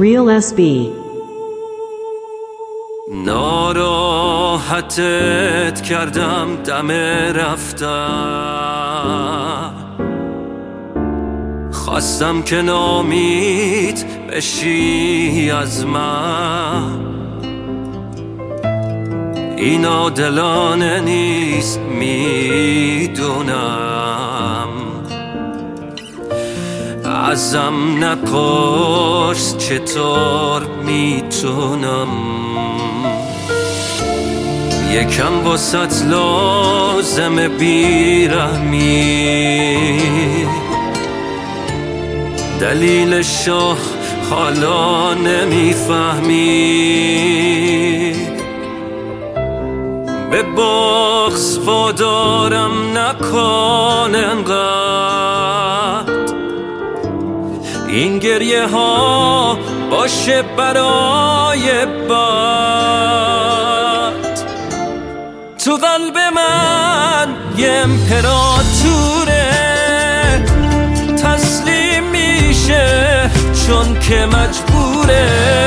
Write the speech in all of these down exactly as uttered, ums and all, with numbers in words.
Real اس بی. ناراحتت کردم دم رفتن، خواستم که نامید بشی از من. این عادلانه نیست میدونم، ازم نپرس چطور میتونم. یکم واسط لازم بیرحمی، دلیلشو حالا نمیفهمی. به بغض وادارم نکن انقدر، این گریه ها باشه برای بعد. تو قلب من یه امپراتوره، تسلیم میشه چون که مجبوره.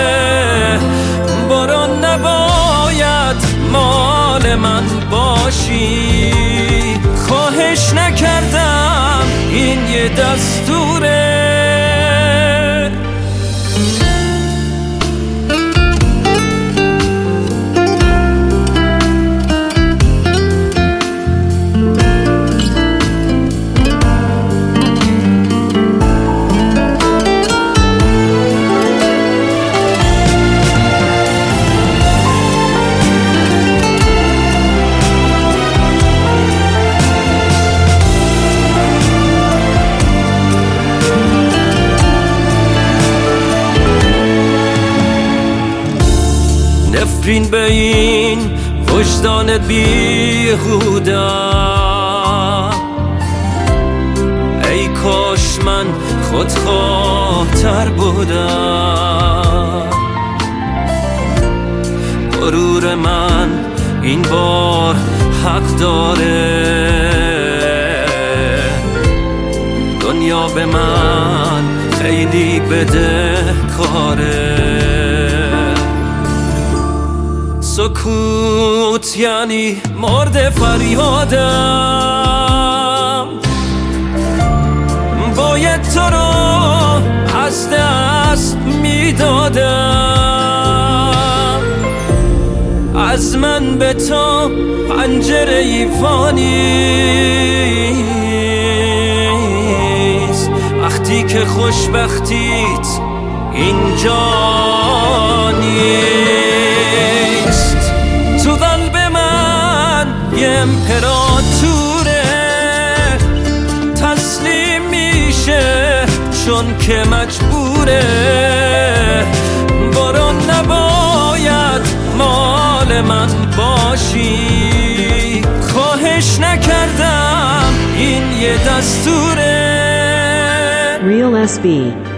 باران نباید مال من باشی، خواهش نکردم این یه دستوره. نفرین به این وجدان بیهودم، ای کاش من خودخواه‌تر بودم. غرور من این بار حق داره، دنیا به من خیلی بدهکاره. سکوت یعنی مرد فریادم، باید تو رو از دست میدادم. از من به تو پنجره ایوانیست، وقتی که خوشبختیت اینجا نیست. تو قلب من یه امپراتوره، تسلیم میشه چون که مجبوره. باران نباید مال من باشی، خواهش نکردم این یه دستوره. Real اس بی.